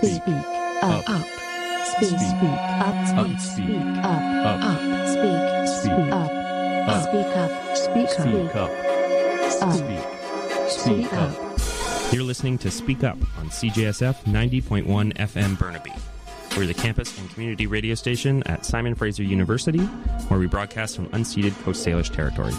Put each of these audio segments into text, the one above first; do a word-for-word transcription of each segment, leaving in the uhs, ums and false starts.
Speak. Up. Up. Speak. Speak. Up. Speak. Speak. Up. Up. Up. Speak. Speak. Up. Up. Speak up. Speak up. Speak up. Speak. Speak up. You're listening to Speak Up on C J S F ninety point one F M Burnaby. We're the campus and community radio station at Simon Fraser University, where we broadcast from unceded Coast Salish territories.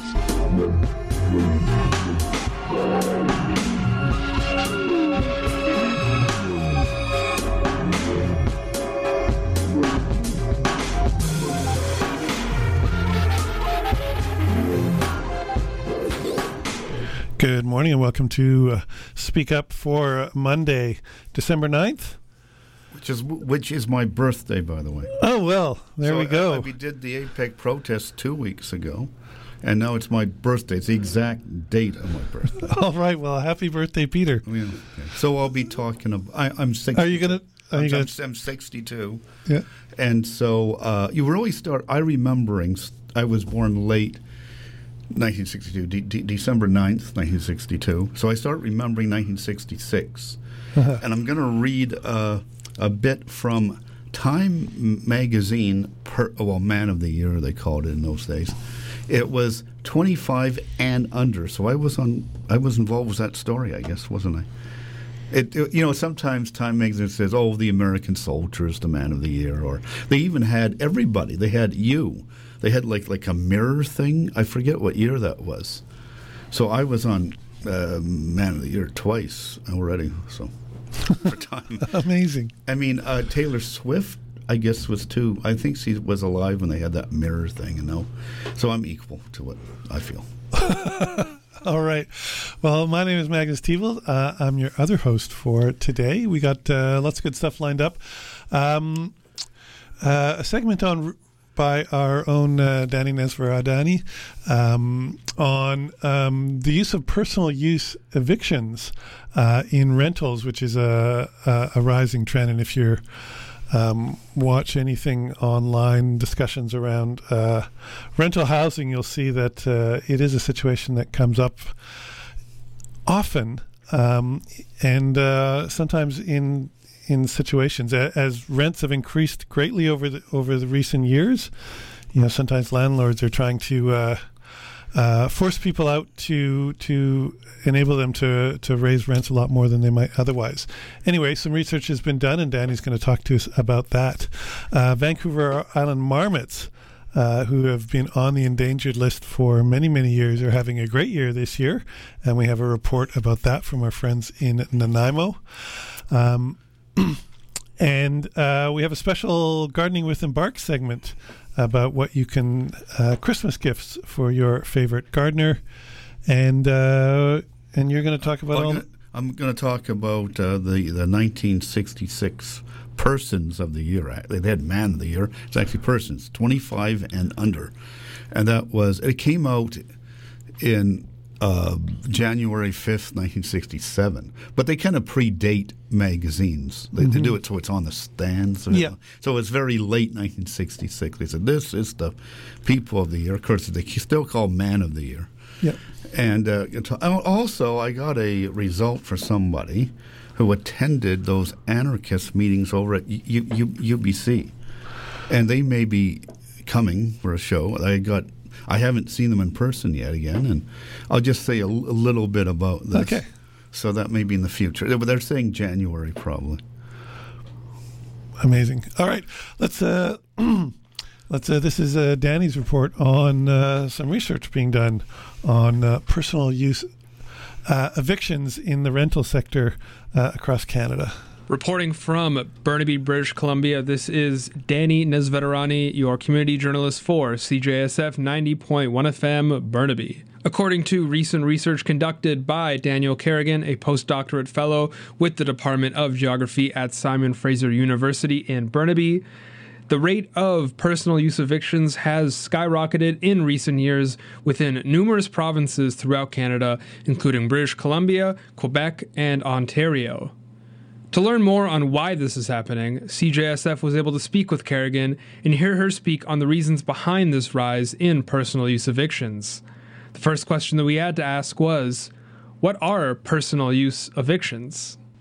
Good morning and welcome to uh, Speak Up for Monday, December ninth. Which is which is my birthday, by the way. Oh, well, there so we go. Uh, we did the APEC protest two weeks ago, and now it's my birthday. It's the exact date of my birthday. All right, well, happy birthday, Peter. Yeah, okay. So I'll be talking about... I, I'm sixty. Are you going to... I'm, gonna... I'm sixty-two. Yeah. And so uh, you really start... I remembering... I was born late nineteen sixty-two, de- de- December ninth, nineteen sixty-two. So I start remembering nineteen sixty-six. Uh-huh. And I'm going to read... Uh, a bit from Time magazine, per, well, Man of the Year, they called it in those days. It was twenty-five and under, so I was on. I was involved with that story, I guess, wasn't I? It, it, you know, sometimes Time magazine says, "Oh, the American soldier is the Man of the Year," or they even had everybody. They had you. They had like like a mirror thing. I forget what year that was. So I was on uh, Man of the Year twice already. So. For time. Amazing. I mean, uh, Taylor Swift, I guess, was too. I think she was alive when they had that mirror thing, you know. So I'm equal to it, I feel. All right. Well, my name is Magnus Tevel. Uh, I'm your other host for today. We got uh, lots of good stuff lined up. Um, uh, a segment on by our own uh, Danny Nesvaradani um, on um, the use of personal use evictions uh, in rentals, which is a, a, a rising trend. And if you um, watch anything online, discussions around uh, rental housing, you'll see that uh, it is a situation that comes up often um, and uh, sometimes in in situations as rents have increased greatly over the over the recent years. You know, sometimes landlords are trying to uh, uh, force people out to to enable them to to raise rents a lot more than they might otherwise. Anyway, some research has been done, and Danny's going to talk to us about that. Uh, Vancouver Island marmots, Uh, who have been on the endangered list for many, many years, are having a great year this year. And we have a report about that from our friends in Nanaimo. Um, and uh, we have a special Gardening with Embark segment about what you can, uh, Christmas gifts for your favorite gardener. And uh, and you're going to talk about I'm all... Gonna, I'm going to talk about uh, the, the nineteen sixty-six persons of the year. They had man of the year. It's actually persons, twenty-five and under. And that was, it came out in uh, January fifth, nineteen sixty-seven. But they kind of predate magazines. They, mm-hmm. they do it so it's on the stands. Yeah. Know. So it's very late nineteen sixty-six. They said, this is the people of the year. Of course, they still call man of the year. Yeah. And uh, also, I got a result for somebody who attended those anarchist meetings over at U- U- U B C. And they may be coming for a show. I got, I haven't seen them in person yet again, and I'll just say a, l- a little bit about this. Okay. So that may be in the future. But they're saying January probably. Amazing. All right. Let's, uh, let's, uh, this is uh, Danny's report on uh, some research being done on uh, personal use Uh, evictions in the rental sector uh, across Canada. Reporting from Burnaby, British Columbia, this is Danny Nesvetarani, your community journalist for C J S F ninety point one F M Burnaby. According to recent research conducted by Daniel Kerrigan, a postdoctorate fellow with the Department of Geography at Simon Fraser University in Burnaby, the rate of personal use evictions has skyrocketed in recent years within numerous provinces throughout Canada, including British Columbia, Quebec, and Ontario. To learn more on why this is happening, C J S F was able to speak with Kerrigan and hear her speak on the reasons behind this rise in personal use evictions. The first question that we had to ask was, what are personal use evictions?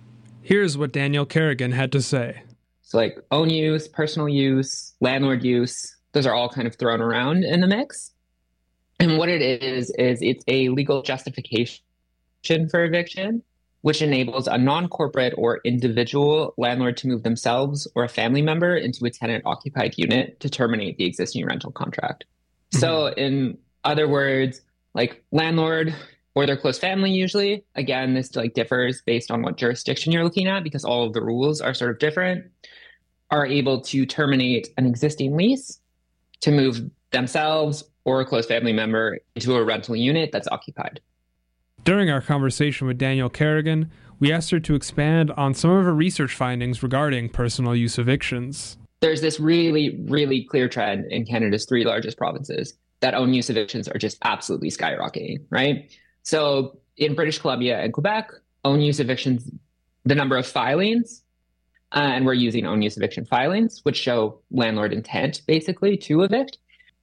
Here's what Daniel Kerrigan had to say. So like own use, personal use, landlord use, those are all kind of thrown around in the mix. And what it is, is it's a legal justification for eviction, which enables a non-corporate or individual landlord to move themselves or a family member into a tenant-occupied unit to terminate the existing rental contract. Mm-hmm. So in other words, like landlord or their close family usually, again, this like differs based on what jurisdiction you're looking at because all of the rules are sort of different, are able to terminate an existing lease to move themselves or a close family member into a rental unit that's occupied. During our conversation with Daniel Kerrigan, we asked her to expand on some of her research findings regarding personal use evictions. There's this really, really clear trend in Canada's three largest provinces that own use evictions are just absolutely skyrocketing, right? So in British Columbia and Quebec, own use evictions, the number of filings, uh, and we're using own use eviction filings, which show landlord intent basically to evict.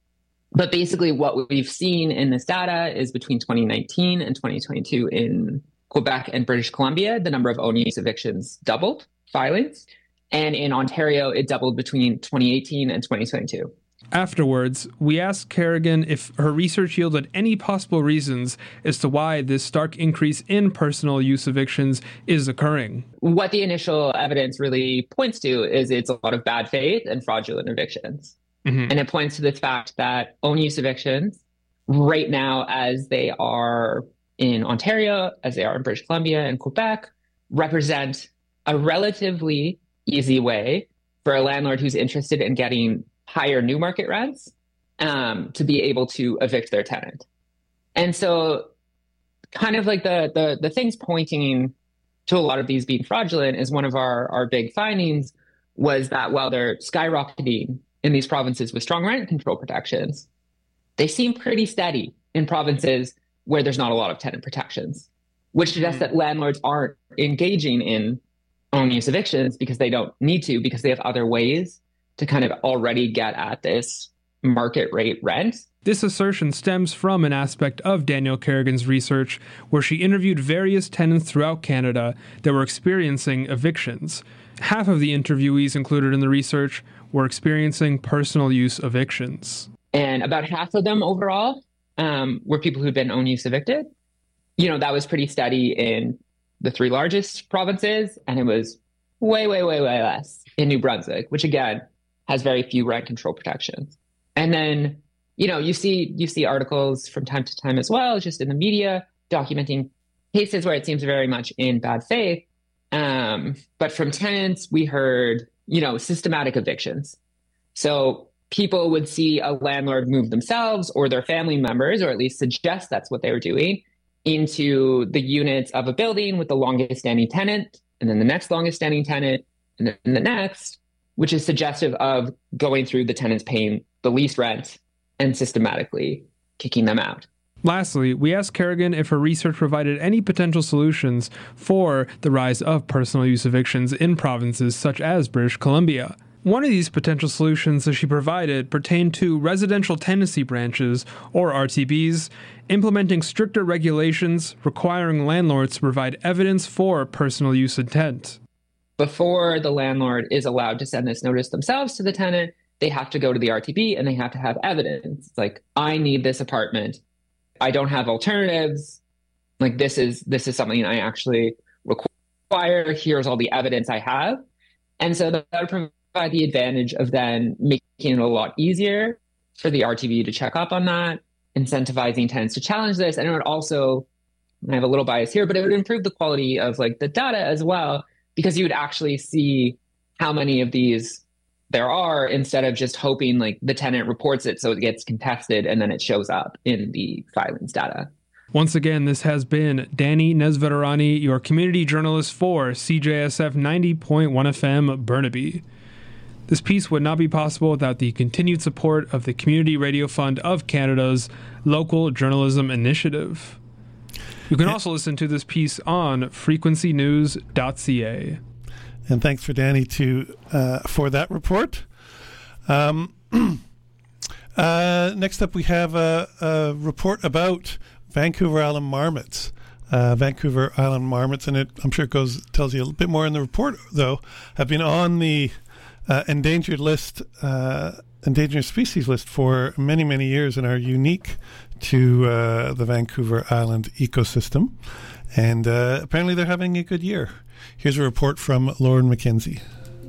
But basically what we've seen in this data is between twenty nineteen and twenty twenty-two in Quebec and British Columbia, the number of own use evictions doubled, filings. And in Ontario, it doubled between twenty eighteen and twenty twenty-two. Afterwards, we asked Kerrigan if her research yielded any possible reasons as to why this stark increase in personal use evictions is occurring. What the initial evidence really points to is it's a lot of bad faith and fraudulent evictions. Mm-hmm. And it points to the fact that own use evictions right now, as they are in Ontario, as they are in British Columbia and Quebec, represent a relatively easy way for a landlord who's interested in getting higher new market rents um, to be able to evict their tenant. And so kind of like the, the, the things pointing to a lot of these being fraudulent is one of our, our big findings was that while they're skyrocketing in these provinces with strong rent control protections, they seem pretty steady in provinces where there's not a lot of tenant protections, which suggests mm-hmm. that landlords aren't engaging in own use evictions because they don't need to, because they have other ways to kind of already get at this market rate rent. This assertion stems from an aspect of Daniel Kerrigan's research where she interviewed various tenants throughout Canada that were experiencing evictions. Half of the interviewees included in the research were experiencing personal use evictions. And about half of them overall um, were people who'd been own use evicted. You know, that was pretty steady in the three largest provinces, and it was way, way, way, way less in New Brunswick, which again has very few rent control protections. And then, you know, you see you see articles from time to time as well, just in the media, documenting cases where it seems very much in bad faith. Um, but from tenants, we heard, you know, systematic evictions. So people would see a landlord move themselves or their family members, or at least suggest that's what they were doing, into the units of a building with the longest standing tenant, and then the next longest standing tenant, and then the next, which is suggestive of going through the tenants paying the least rent and systematically kicking them out. Lastly, we asked Kerrigan if her research provided any potential solutions for the rise of personal use evictions in provinces such as British Columbia. One of these potential solutions that she provided pertained to residential tenancy branches, or R T Bs, implementing stricter regulations requiring landlords to provide evidence for personal use intent. Before the landlord is allowed to send this notice themselves to the tenant, they have to go to the R T B and they have to have evidence. It's like, I need this apartment. I don't have alternatives. Like, this is this is something I actually require. Here's all the evidence I have. And so that would provide the advantage of then making it a lot easier for the R T B to check up on that, incentivizing tenants to challenge this. And it would also, I have a little bias here, but it would improve the quality of like the data as well, because you would actually see how many of these there are, instead of just hoping like the tenant reports it so it gets contested and then it shows up in the filings data. Once again, this has been Danny Nesveterani, your community journalist for C J S F ninety point one F M Burnaby. This piece would not be possible without the continued support of the Community Radio Fund of Canada's Local Journalism Initiative. You can also listen to this piece on frequency news dot c a. And thanks for Danny to uh, for that report. Um, uh, next up, we have a, a report about Vancouver Island marmots. uh, Vancouver Island marmots, and it, I'm sure it goes tells you a bit more in the report, though, have been on the uh, endangered list, uh, endangered species list for many, many years and are unique to uh, the Vancouver Island ecosystem. And uh, apparently they're having a good year. Here's a report from Lauren McKenzie.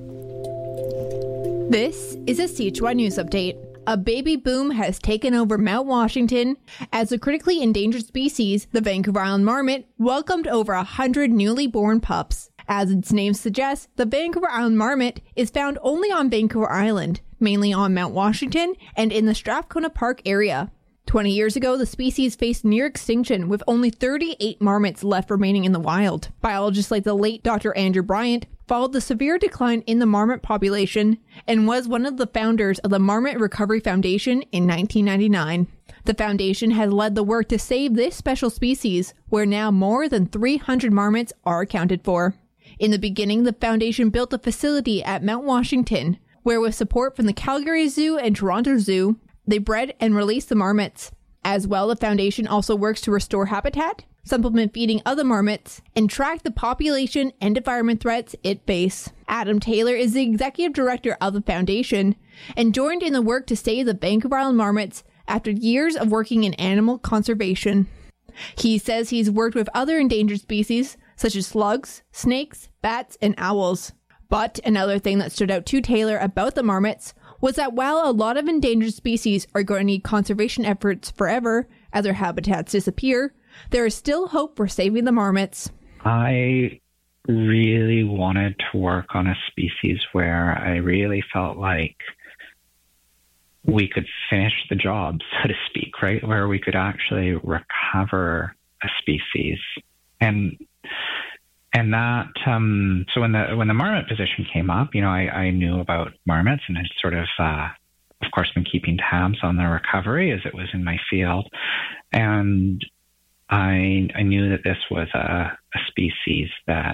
This is a C H Y News Update. A baby boom has taken over Mount Washington as a critically endangered species, the Vancouver Island marmot, welcomed over one hundred newly born pups. As its name suggests, the Vancouver Island marmot is found only on Vancouver Island, mainly on Mount Washington and in the Strathcona Park area. twenty years ago, the species faced near extinction with only thirty-eight marmots left remaining in the wild. Biologists like the late Doctor Andrew Bryant followed the severe decline in the marmot population and was one of the founders of the Marmot Recovery Foundation in nineteen ninety-nine. The foundation has led the work to save this special species, where now more than three hundred marmots are accounted for. In the beginning, the foundation built a facility at Mount Washington, where with support from the Calgary Zoo and Toronto Zoo, they bred and released the marmots. As well, the foundation also works to restore habitat, supplement feeding other marmots, and track the population and environment threats it face. Adam Taylor is the executive director of the foundation and joined in the work to save the Vancouver Island marmots after years of working in animal conservation. He says he's worked with other endangered species such as slugs, snakes, bats, and owls. But another thing that stood out to Taylor about the marmots was that while a lot of endangered species are going to need conservation efforts forever as their habitats disappear, there is still hope for saving the marmots. I really wanted to work on a species where I really felt like we could finish the job, so to speak, right? Where we could actually recover a species. And And that, um, so when the when the marmot position came up, you know, I, I knew about marmots and had sort of, uh, of course, been keeping tabs on their recovery as it was in my field. And I I knew that this was a, a species that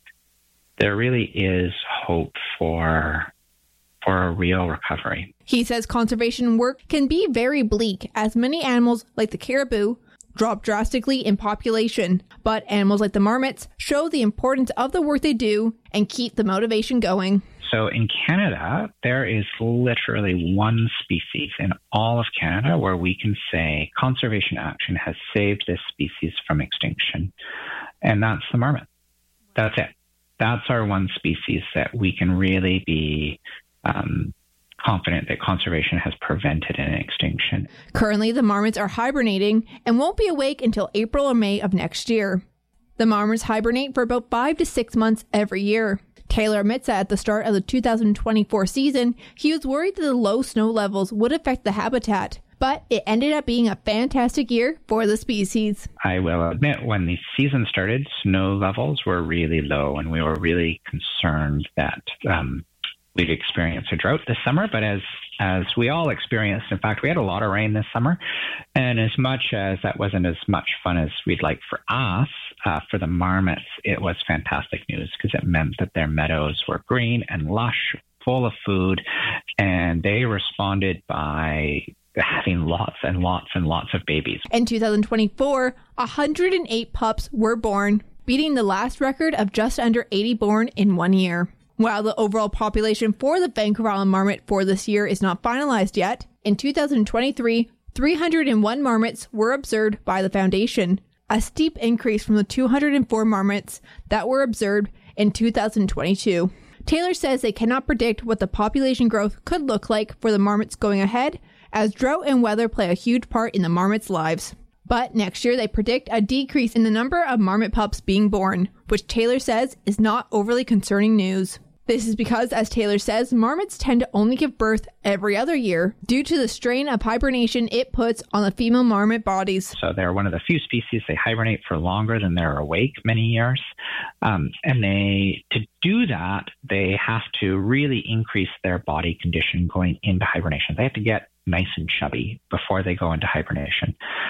there really is hope for for a real recovery. He says conservation work can be very bleak, as many animals, like the caribou, drop drastically in population, but animals like the marmots show the importance of the work they do and keep the motivation going. So in Canada, there is literally one species in all of Canada where we can say conservation action has saved this species from extinction, and that's the marmot. That's it. That's our one species that we can really be um, confident that conservation has prevented an extinction. Currently, the marmots are hibernating and won't be awake until April or May of next year. The marmots hibernate for about five to six months every year. Taylor admits that at the start of the two thousand twenty-four season, he was worried that the low snow levels would affect the habitat, but it ended up being a fantastic year for the species. I will admit, when the season started, snow levels were really low, and we were really concerned that um, we'd experience a drought this summer, but as as we all experienced, in fact, we had a lot of rain this summer, and as much as that wasn't as much fun as we'd like for us, uh, for the marmots, it was fantastic news because it meant that their meadows were green and lush, full of food, and they responded by having lots and lots and lots of babies. In two thousand twenty-four, one hundred eight pups were born, beating the last record of just under eighty born in one year. While the overall population for the Vancouver Island marmot for this year is not finalized yet, in two thousand twenty-three, three hundred one marmots were observed by the foundation, a steep increase from the two hundred four marmots that were observed in two thousand twenty-two. Taylor says they cannot predict what the population growth could look like for the marmots going ahead, as drought and weather play a huge part in the marmots' lives. But next year they predict a decrease in the number of marmot pups being born, which Taylor says is not overly concerning news. This is because, as Taylor says, marmots tend to only give birth every other year due to the strain of hibernation it puts on the female marmot bodies. So they're one of the few species, they hibernate for longer than they're awake many years. Um, and they, to do that, they have to really increase their body condition going into hibernation. They have to get nice and chubby before they go into hibernation.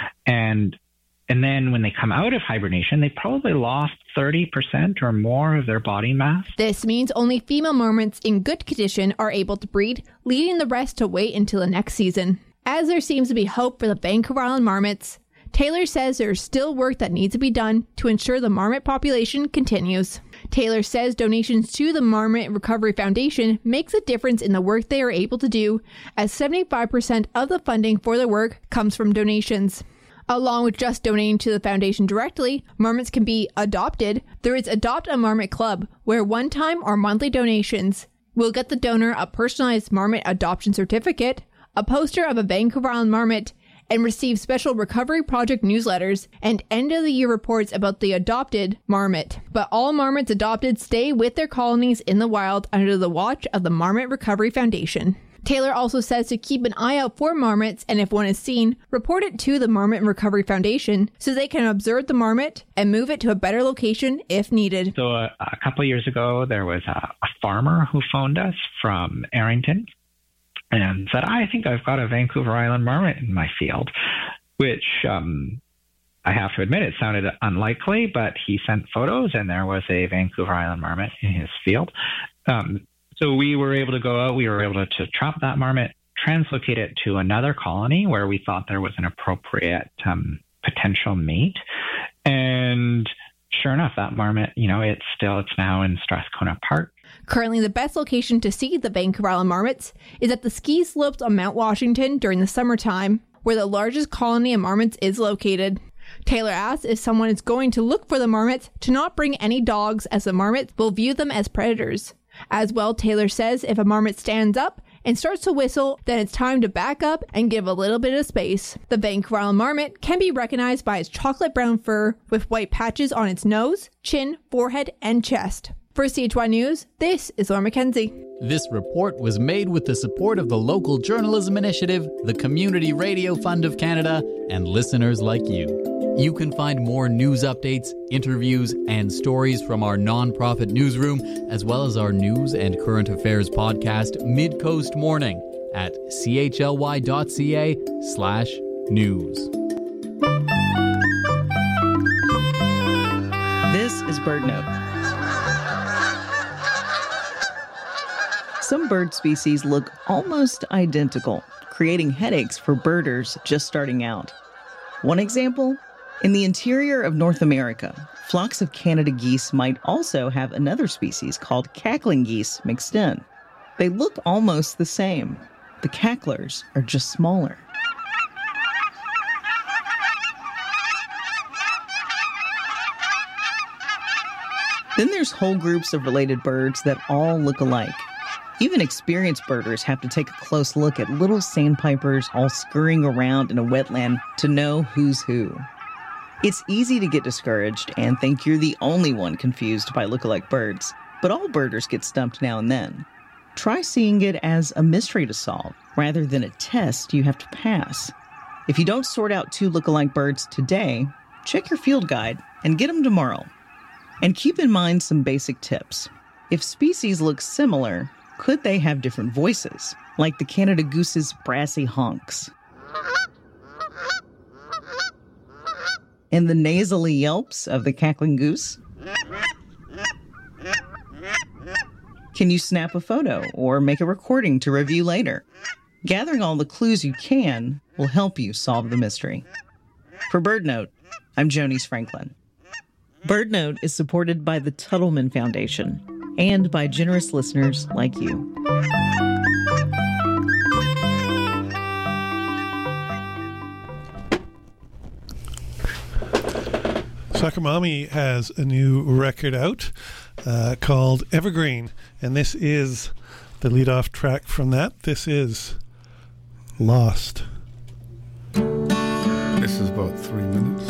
And And then when they come out of hibernation, they probably lost thirty percent or more of their body mass. This means only female marmots in good condition are able to breed, leading the rest to wait until the next season. As there seems to be hope for the Vancouver Island marmots, Taylor says there's still work that needs to be done to ensure the marmot population continues. Taylor says donations to the Marmot Recovery Foundation makes a difference in the work they are able to do, as seventy-five percent of the funding for the work comes from donations. Along with just donating to the foundation directly, marmots can be adopted. There is Adopt a Marmot Club, where one-time or monthly donations will get the donor a personalized marmot adoption certificate, a poster of a Vancouver Island marmot, and receive special Recovery Project newsletters and end-of-the-year reports about the adopted marmot. But all marmots adopted stay with their colonies in the wild under the watch of the Marmot Recovery Foundation. Taylor also says to keep an eye out for marmots, and if one is seen, report it to the Marmot Recovery Foundation so they can observe the marmot and move it to a better location if needed. So uh, a couple of years ago, there was a, a farmer who phoned us from Arrington and said, I think I've got a Vancouver Island marmot in my field, which um, I have to admit, it sounded unlikely, but he sent photos and there was a Vancouver Island marmot in his field. Um, so we were able to go out, we were able to, to trap that marmot, translocate it to another colony where we thought there was an appropriate um, potential mate. And sure enough, that marmot, you know, it's still, it's now in Strathcona Park. Currently, the best location to see the Vancouver Island marmots is at the ski slopes on Mount Washington during the summertime, where the largest colony of marmots is located. Taylor asks if someone is going to look for the marmots to not bring any dogs, as the marmots will view them as predators. As well, Taylor says if a marmot stands up and starts to whistle, then it's time to back up and give a little bit of space. The Vancouver Island marmot can be recognized by its chocolate brown fur with white patches on its nose, chin, forehead, and chest. For C H Y News, this is Laura McKenzie. This report was made with the support of the Local Journalism Initiative, the Community Radio Fund of Canada, and listeners like you. You can find more news updates, interviews, and stories from our nonprofit newsroom, as well as our news and current affairs podcast, Mid-Coast Morning, at chly.ca slash news. This is BirdNote. Some bird species look almost identical, creating headaches for birders just starting out. One example, in the interior of North America, flocks of Canada geese might also have another species called cackling geese mixed in. They look almost the same. The cacklers are just smaller. Then there's whole groups of related birds that all look alike. Even experienced birders have to take a close look at little sandpipers all scurrying around in a wetland to know who's who. It's easy to get discouraged and think you're the only one confused by look-alike birds, but all birders get stumped now and then. Try seeing it as a mystery to solve, rather than a test you have to pass. If you don't sort out two look-alike birds today, check your field guide and get them tomorrow. And keep in mind some basic tips. If species look similar, could they have different voices, like the Canada goose's brassy honks? And the nasally yelps of the cackling goose? Can you snap a photo or make a recording to review later? Gathering all the clues you can will help you solve the mystery. For BirdNote, I'm Jonice Franklin. BirdNote is supported by the Tuttleman Foundation and by generous listeners like you. Soccer Mommy has a new record out uh, called Evergreen, and this is the lead-off track from that. This is Lost. This is about three minutes.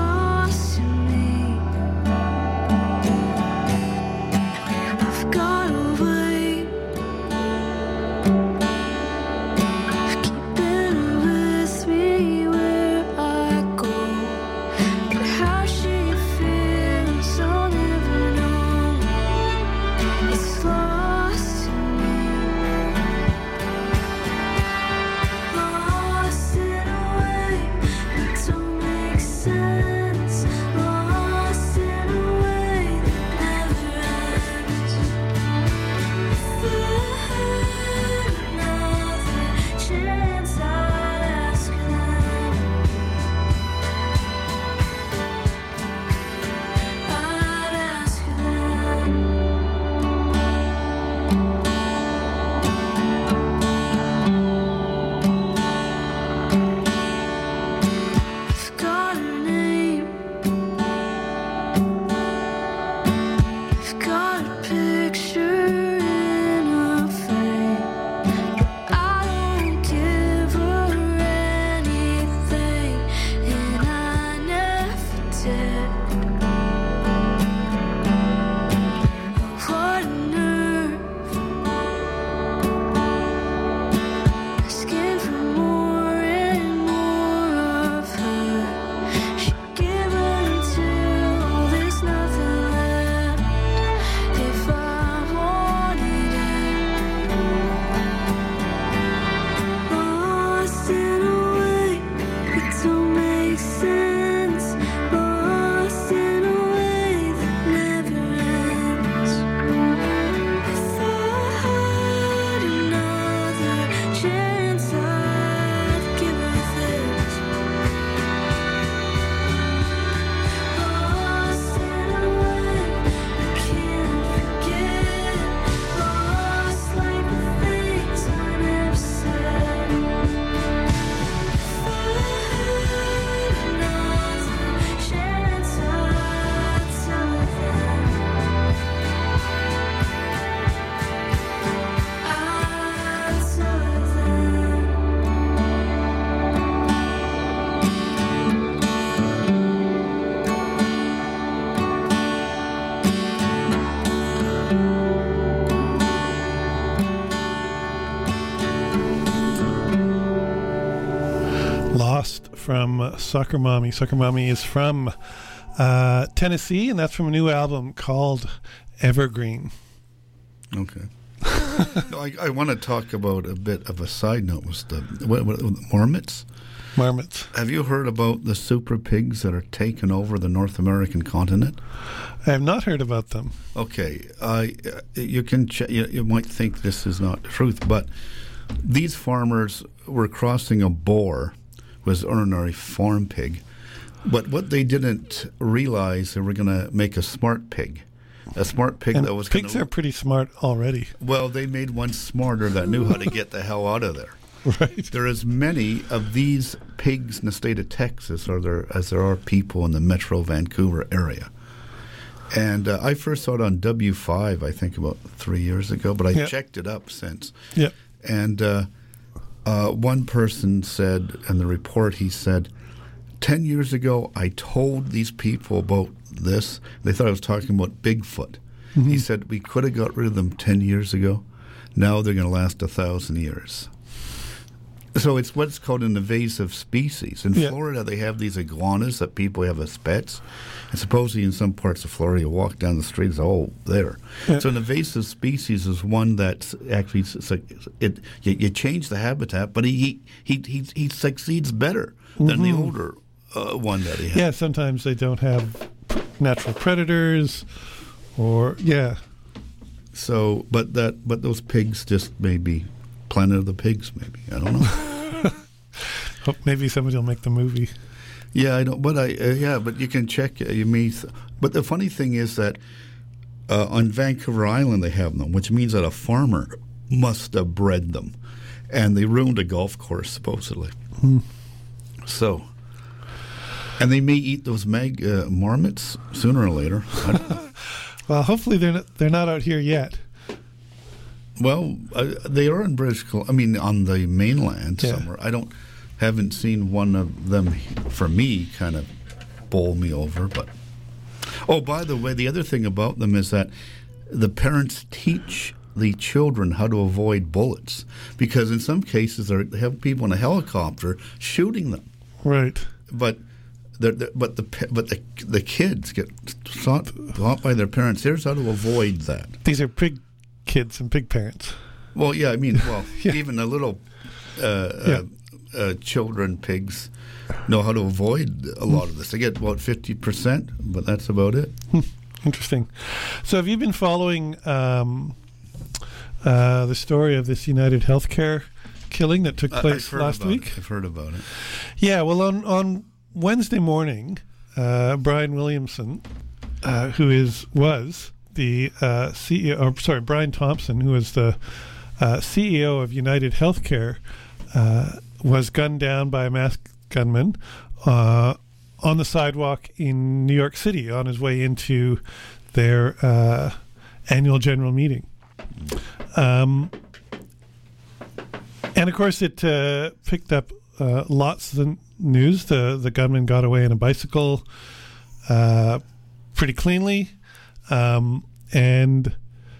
God Lost from uh, Soccer Mommy. Soccer Mommy is from uh, Tennessee, and that's from a new album called Evergreen. Okay. no, I, I want to talk about a bit of a side note with the what, what, marmots. Marmots. Have you heard about the super pigs that are taking over the North American continent? I have not heard about them. Okay, uh, you can ch- you, you might think this is not the truth, but these farmers were crossing a boar, was an ordinary farm pig, but what they didn't realize, they were going to make a smart pig. A smart pig and that was pigs gonna, are pretty smart already. Well, they made one smarter that knew how to get the hell out of there. Right. There is many of these pigs in the state of Texas, or there as there are people in the Metro Vancouver area. And uh, I first saw it on W five, I think, about three years ago, but I yep. checked it up since. Yeah. And uh, uh, one person said in the report, he said, ten years ago, I told these people about this. They thought I was talking about Bigfoot. Mm-hmm. He said, we could have got rid of them ten years ago. Now they're going to last a thousand years. So it's what's called an invasive species. In yeah. Florida, they have these iguanas that people have as pets. And supposedly in some parts of Florida, you walk down the street and say, oh, there. Yeah. So an invasive species is one that's actually, it, you, you change the habitat, but he he he, he succeeds better mm-hmm. than the older uh, one that he had. Yeah, sometimes they don't have natural predators or, yeah. So, but that, but those pigs just maybe... Planet of the Pigs, maybe. I don't know. Hope maybe somebody will make the movie. Yeah, I don't. But I, uh, yeah, but you can check. Uh, you may. Th- but the funny thing is that uh, on Vancouver Island they have them, which means that a farmer must have bred them, and they ruined a golf course supposedly. Hmm. So, and they may eat those mag uh, marmots sooner or later. I don't know. Well, hopefully they're not, they're not out here yet. Well, uh, they are in British Columbia. I mean, on the mainland yeah. somewhere. I don't, haven't seen one of them for me kind of bowl me over. But oh, by the way, the other thing about them is that the parents teach the children how to avoid bullets because in some cases they have people in a helicopter shooting them. Right. But they're, they're, but the but the the kids get shot, shot by their parents. Here's how to avoid that. These are big. Kids and big parents. Well, yeah, I mean, well, yeah. even the little uh, yeah. uh, uh, children pigs know how to avoid a lot of this. They get about fifty percent, but that's about it. Interesting. So have you been following um, uh, the story of this United Healthcare killing that took place uh, last week? It. I've heard about it. Yeah, well, on, on Wednesday morning, uh, Brian Williamson, uh, who is was... the uh, C E O, or sorry, Brian Thompson, who is the uh, C E O of United Healthcare, uh, was gunned down by a masked gunman uh, on the sidewalk in New York City on his way into their uh, annual general meeting. Um, and of course, it uh, picked up uh, lots of the news. The the gunman got away on a bicycle uh, pretty cleanly. Um, and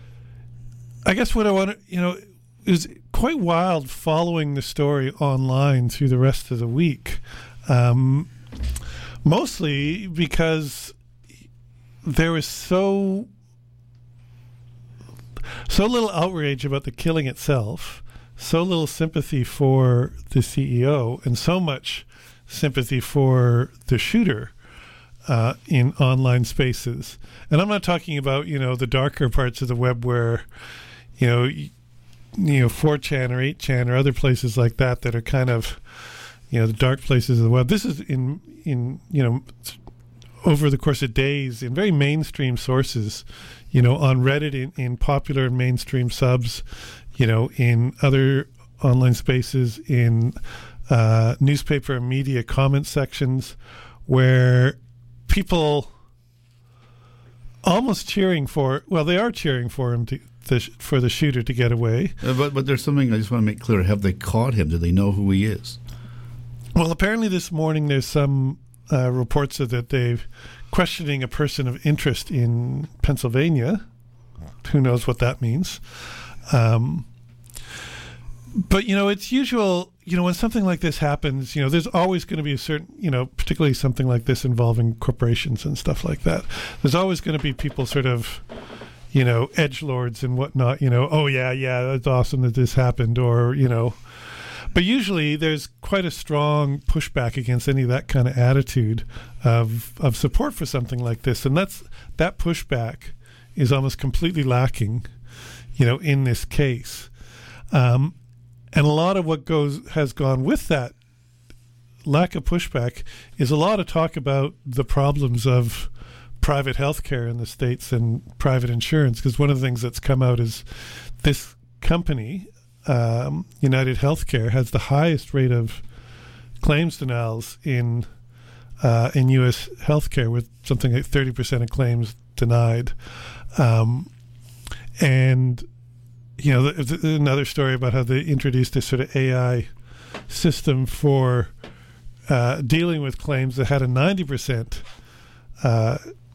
I guess what I want to, you know, it was quite wild following the story online through the rest of the week. Um, mostly because there was so, so little outrage about the killing itself, so little sympathy for the C E O, and so much sympathy for the shooter. Uh, in online spaces. And I'm not talking about, you know, the darker parts of the web where, you know, you, you know, four chan or eight chan or other places like that that are kind of, you know, the dark places of the web. This is in, in you know, over the course of days in very mainstream sources, you know, on Reddit, in, in popular and mainstream subs, you know, in other online spaces, in uh, newspaper and media comment sections where people almost cheering for, well, they are cheering for him to, the, for the shooter to get away. Uh, but but there's something I just want to make clear. Have they caught him? Do they know who he is? Well, apparently this morning there's some uh, reports of that they've questioning a person of interest in Pennsylvania. Who knows what that means? Um, but, you know, it's usual, you know, when something like this happens, you know, there's always going to be a certain, you know, particularly something like this involving corporations and stuff like that. There's always going to be people sort of, you know, edgelords and whatnot, you know, oh, yeah, yeah, that's awesome that this happened, or, you know. But usually there's quite a strong pushback against any of that kind of attitude of of support for something like this. And that's that pushback is almost completely lacking, you know, in this case. Um, and a lot of what goes has gone with that lack of pushback is a lot of talk about the problems of private healthcare in the States and private insurance, because one of the things that's come out is this company, um, United Healthcare, has the highest rate of claims denials in uh, in U S healthcare, with something like thirty percent of claims denied. Um, and, you know, there's another story about how they introduced this sort of A I system for uh, dealing with claims that had a ninety percent uh,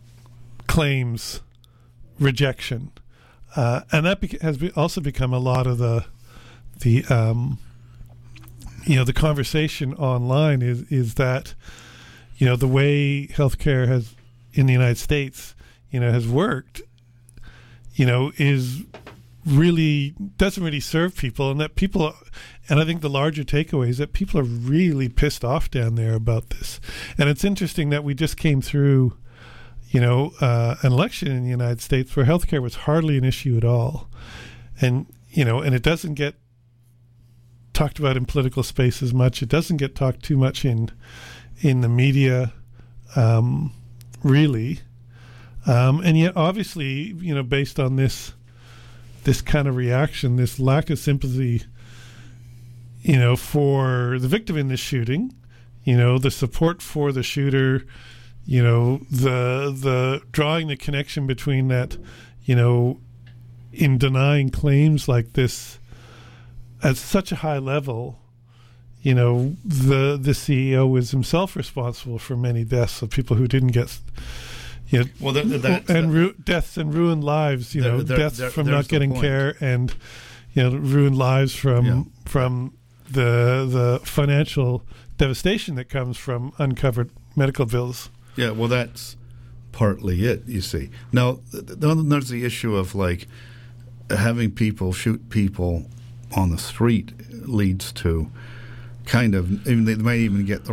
claims rejection. Uh, and that beca- has be- also become a lot of the, the um, you know, the conversation online is, is that, you know, the way healthcare has in the United States, you know, has worked, you know, is really doesn't really serve people, and that people are, and I think the larger takeaway is that people are really pissed off down there about this. And it's interesting that we just came through, you know, uh, an election in the United States where healthcare was hardly an issue at all, and you know, and it doesn't get talked about in political spaces much. It doesn't get talked too much in in the media, um, really. Um, and yet, obviously, you know, based on this this kind of reaction, this lack of sympathy, you know, for the victim in this shooting, you know, the support for the shooter, you know, the the drawing the connection between that, you know, in denying claims like this at such a high level, you know, the the C E O was himself responsible for many deaths of people who didn't get. You know, well, that, that, and ru- deaths and ruined lives. You know, there, deaths there, from not getting care, and you know, ruined lives from yeah. from the the financial devastation that comes from uncovered medical bills. Yeah, well, that's partly it. You see, now then there's the issue of like having people shoot people on the street leads to kind of even they might even get